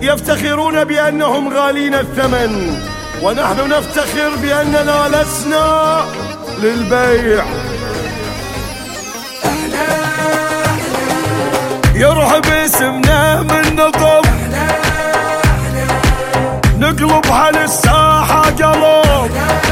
يفتخرون بأنهم غالين الثمن، ونحن نفتخر بأننا لسنا للبيع. يرحب اسمنا من نطب، نقلب هالساحة قلب،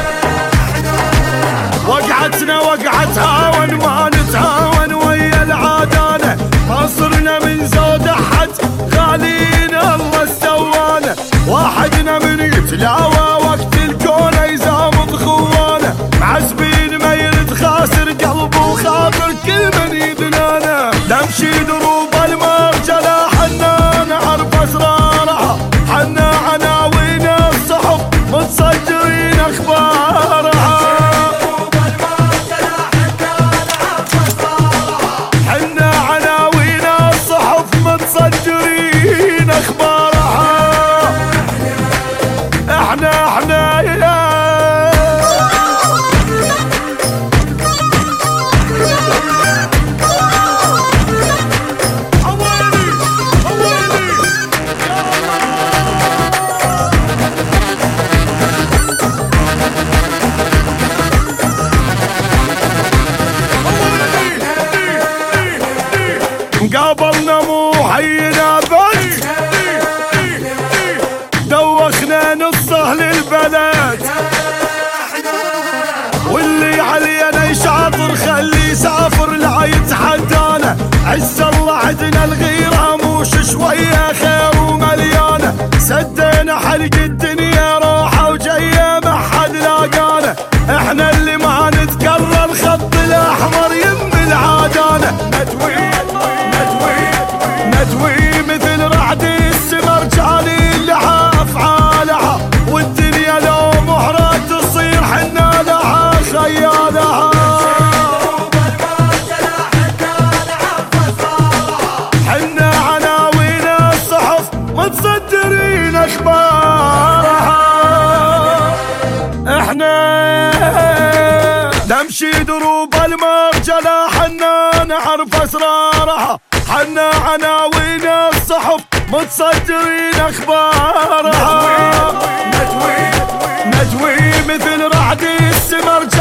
وقعتنا وقعت هاون ما نتهاون ويا العدالة، فاصرنا من زود أحد غالين الله استوانا، واحدنا من يتلاوى وقت الكون يزامض خوانه، معزبين ما يرد خاسر قلب وخاطر كل من يدنانا، نمشي دروب المرجلة حنا نعرف أسرارها، حنا عناوين الصحف متصدرين أخبارها، حنا عناوين الصحف متصدرين أخبارها، احنا يا قابلنا مو حينا بس، دوخنا نصه للبلد، واللي علينا يشاطر خلي يسافر لا يتحدانا، عز الله عدنا الغيرة موش شوية خير ومليانة، سدينا حلق الدنيا روحة وجاية ما حد لاقانا، احنا اللي ما نتكرر الخط الأحمر يم العادانة، ندوي مثل رعد السمر جالي لها افعالها، والدنيا لو محرة تصير حنا لها خيالها، حنا عناوين الصحف متصدرين اخبارها، احنا نمشي دروب المرجلة حنا نعرف اسرارها، حنا عناوين الصحف متصدرين اخبارها، ندوي مثل رعد السمر